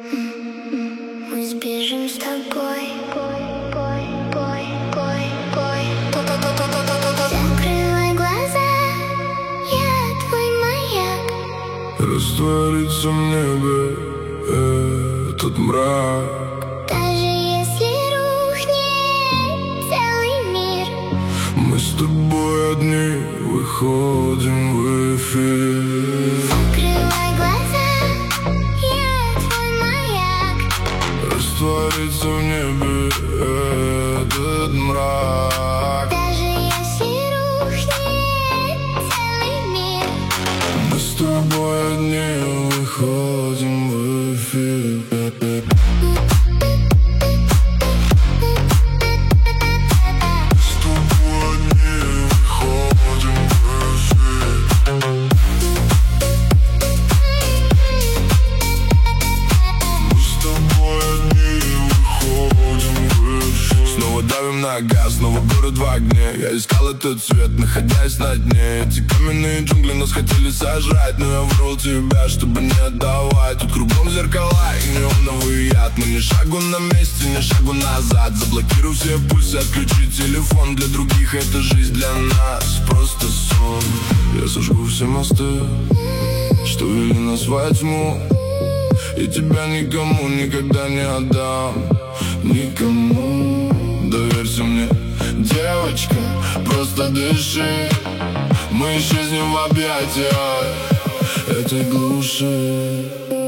Мы сбежим с тобой. Закрывай глаза, я твой маяк. Растворится в небе этот мрак. Даже если рухнет целый мир, Мы с тобой одни выходим в эфир. закрывай глаза, я твой маяк. Растворится в небе этот мрак. Даже если рухнет целый мир, Мы с тобой одни выходим в эфир. С тобой одни выходим в эфир. Мы с тобой одни выходим в эфир. Снова давим на газ, снова город в огне. Я искал этот цвет, находясь на дне. Эти каменные джунгли нас хотели сожрать, но я врал тебя, чтобы не отдавать. Тут кругом зеркала и неоновый яд. Мы ни шагу на месте, ни шагу назад. Заблокируй все пульсы, отключи телефон. Для других это жизнь, для нас просто сон. Я сожгу все мосты, что вели нас во тьму. И тебя никому никогда не отдам. Никому. Доверься мне, девочка, просто дыши. Мы исчезнем в объятиях этой глуши.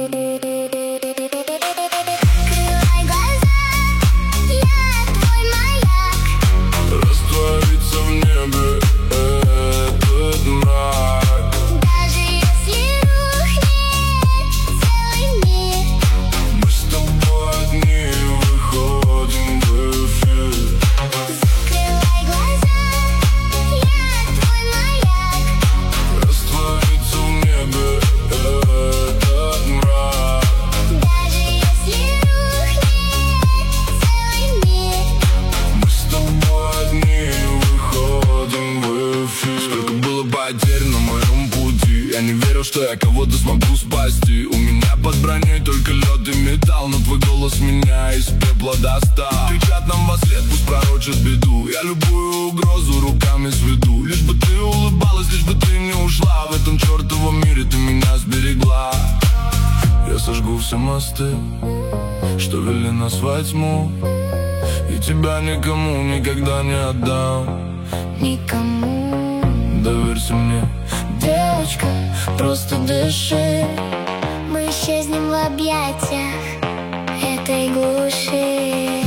закрывай глаза, я твой маяк. Растворится в небе этот мрак. Даже если рухнет целый мир, Мы с тобой одни выходим в эфир. закрывай глаза, я твой маяк. Растворится в небе этот мрак. Даже если рухнет целый мир, Мы с тобой одни выходим в эфир. Сколько было потерь на моем пути. Я не верил, что я кого-то смогу спасти. У меня под броней только лед и металл, но твой голос меня из пепла достал. Кричат нам во след, пусть пророчат беду. Я любую угрозу руками сведу. Лишь бы ты улыбалась, лишь бы ты не ушла. В этом чертовом мире ты меня сберегла. Я сожгу все мосты, что вели нас во тьму. И тебя никому никогда не отдам. никому. Доверься мне, Девочка, просто дыши. Мы исчезнем в объятиях этой глуши.